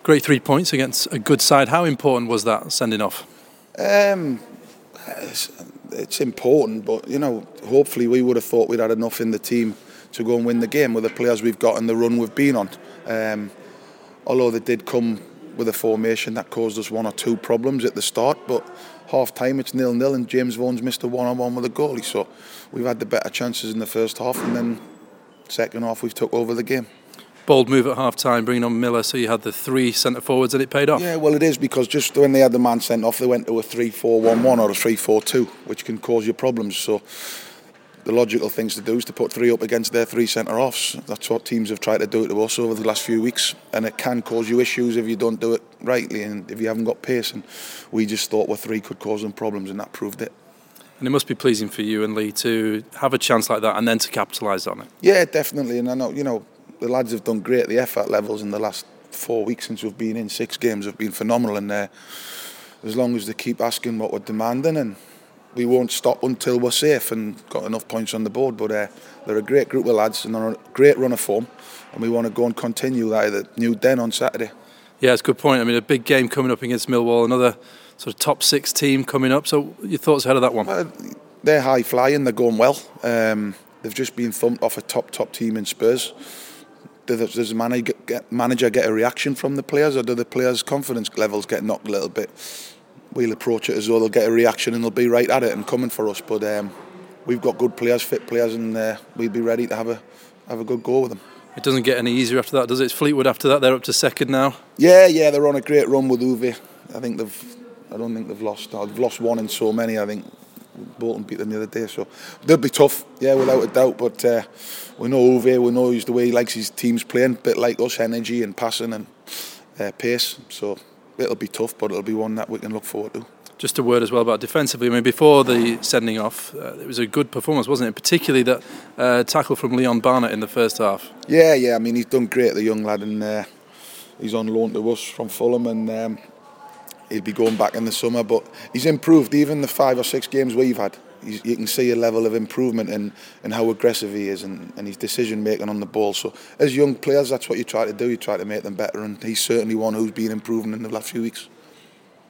Great 3 points against a good side. How important was that sending off? It's important, but hopefully we would have thought we'd had enough in the team to go and win the game with the players we've got and the run we've been on. Although they did come with a formation that caused us one or two problems at the start, but half time it's 0-0 and James Vaughan's missed a one-on-one with the goalie, so we've had the better chances in the first half, and then second half we've took over the game. Bold move at half time, bringing on Miller, so you had the 3 centre forwards and it paid off. Yeah, well, it is, because just when they had the man sent off, they went to a 3-4-1-1 or a 3-4-2, which can cause you problems. So the logical things to do is to put 3 up against their 3 centre-offs. That's what teams have tried to do to us over the last few weeks, and it can cause you issues if you don't do it rightly and if you haven't got pace, and we just thought with 3 could cause them problems, and that proved it. And it must be pleasing for you and Lee to have a chance like that and then to capitalise on it. Yeah, definitely, and I know, the lads have done great. The effort levels in the last 4 weeks since we've been in 6 games have been phenomenal, and as long as they keep asking what we're demanding, and we won't stop until we're safe and got enough points on the board. But they're a great group of lads and they're on a great run of form, and we want to go and continue that at the New Den on Saturday. Yeah, it's a good point. I mean, a big game coming up against Millwall, another sort of top 6 team coming up. So your thoughts ahead of that one? They're high flying, they're going well. They've just been thumped off a top team in Spurs. Does the manager get a reaction from the players, or do the players' confidence levels get knocked a little bit? We'll approach it as though they'll get a reaction and they'll be right at it and coming for us. But we've got good players, fit players, and we'll be ready to have a good go with them. It doesn't get any easier after that, does it? It's Fleetwood after that. They're up to second now. Yeah, they're on a great run with Uwe. I don't think they've lost. They've lost one in so many. I think Bolton beat them the other day, so they'll be tough. Yeah, without a doubt. But we know Uwe. We know he's the way he likes his teams playing, a bit like us, energy and passing and pace. So it'll be tough, but it'll be one that we can look forward to. Just a word as well about defensively. I mean, before the sending off, it was a good performance, wasn't it? Particularly that tackle from Leon Barnett in the first half. Yeah. I mean, he's done great, the young lad, and he's on loan to us from Fulham, and he'll be going back in the summer. But he's improved. Even the 5 or 6 games we've had, you can see a level of improvement in how aggressive he is and his decision making on the ball. So as young players, that's what you try to do. You try to make them better, and he's certainly one who's been improving in the last few weeks.